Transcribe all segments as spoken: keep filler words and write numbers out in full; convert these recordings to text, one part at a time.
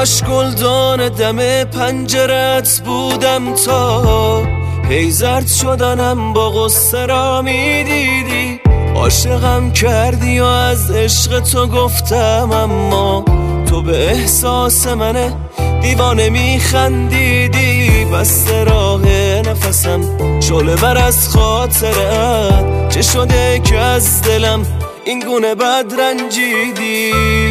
کاش گلدان دم پنجرت بودم تا هی زرد شدنم با غصه را میدیدی. عاشقم کردی و از عشق تو گفتم، اما تو به احساس من دیوانه میخندیدی. بسته راه نفسم شعله ور از خاطرت، چه شده که از دلم این گونه بد رنجیدی؟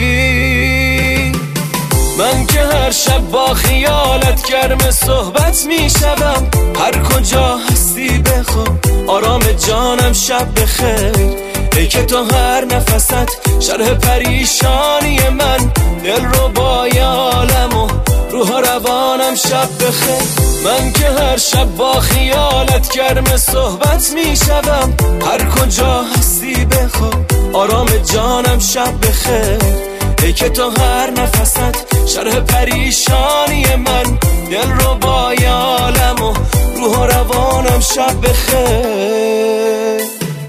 من که هر شب با خیالت گرم صحبت میشوم، هر کجا هستی بخواب آرام جانم شب بخیر. ای که تو هر نفست شرح پریشانی من، دل رو با یالم و روح و روانم شب بخیر. من که هر شب با خیالت گرم صحبت میشوم، هر کجا هستی بخواب آرام جانم شب بخیر. ای که تو هر نفست شرح پریشانی من، دل رو با یالم و روح و روانم شب بخیر.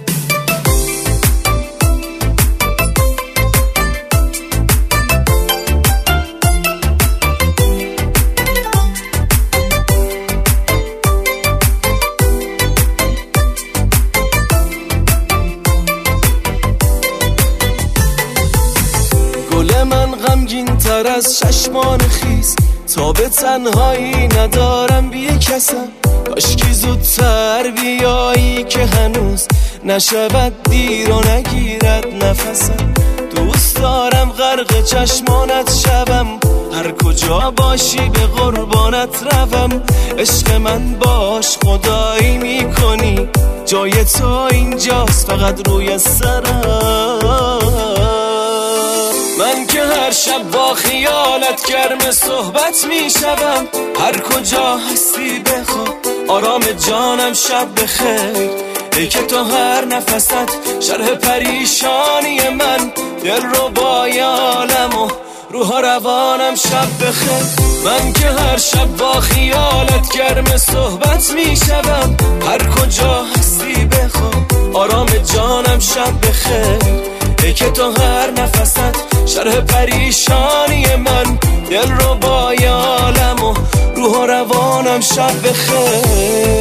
گل من غمگین تر از چشمان خیس، تا به تنهایی ندارم بی کسم. کاشکی زودتر بیایی که هنوز نشود دیر و نگیرد نفسم. دوست دارم غرق چشمانت شوم، هر کجا باشی به قربانت روم. عشق من باش خدایی میکنی، جای تو اینجاست فقط روی سرم. من که هر شب با خیالت گرم صحبت میشوم، هر کجا هستی بخواب آرام جانم شب بخیر. ای که تو هر نفست شرح پریشانی من، دل رو با یالم و روح و روانم شب بخیر. من که هر شب با خیالت گرم صحبت میشوم، هر کجا هستی بخواب آرام جانم شب بخیر. ای که تو هر نفست شرح پریشانی من، دل رو با یالم و روح و روانم شب بخیر.